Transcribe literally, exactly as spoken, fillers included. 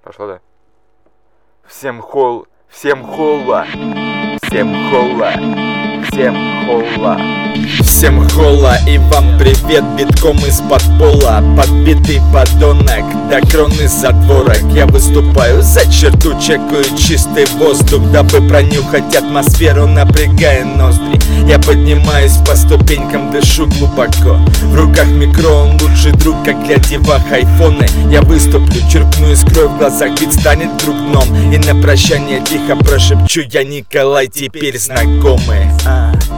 Пошло, да? Всем хол, всем холла, всем холла, всем холла. Всем холла и вам привет, битком из-под пола. Подбитый подонок, до кроны затворок. Я выступаю за черту, чекаю чистый воздух, дабы пронюхать атмосферу, напрягая ноздри. Я поднимаюсь по ступенькам, дышу глубоко. В руках микрон, лучший друг, как для девах айфоны. Я выступлю, черкну искрой в глазах, ведь станет вдруг дном. И на прощание тихо прошепчу: я Николай, теперь знакомый. а.